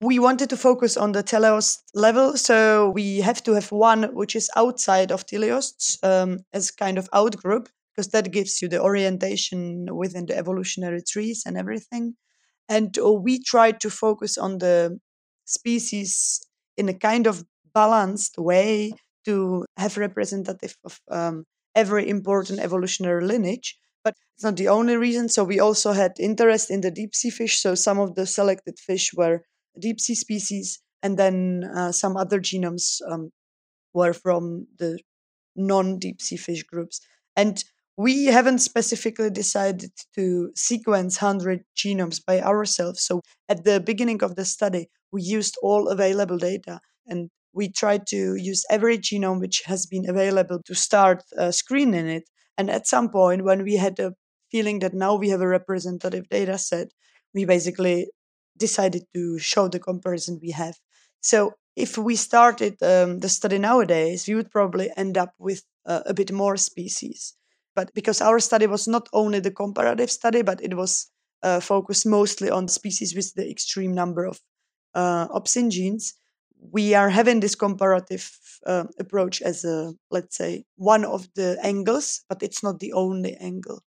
we wanted to focus on the teleost level, so we have to have one which is outside of teleosts as kind of outgroup, because that gives you the orientation within the evolutionary trees and everything. And we tried to focus on the species in a kind of balanced way to have representative of every important evolutionary lineage. But it's not the only reason. So we also had interest in the deep sea fish. So some of the selected fish were deep sea species, and then some other genomes were from the non-deep sea fish groups. And we haven't specifically decided to sequence 100 genomes by ourselves. So at the beginning of the study, we used all available data, and we tried to use every genome which has been available to start screening it. And at some point, when we had a feeling that now we have a representative data set, we basically decided to show the comparison we have. So if we started the study nowadays, we would probably end up with a bit more species. But because our study was not only the comparative study, but it was focused mostly on species with the extreme number of opsin genes, we are having this comparative approach as a, let's say, one of the angles, but it's not the only angle.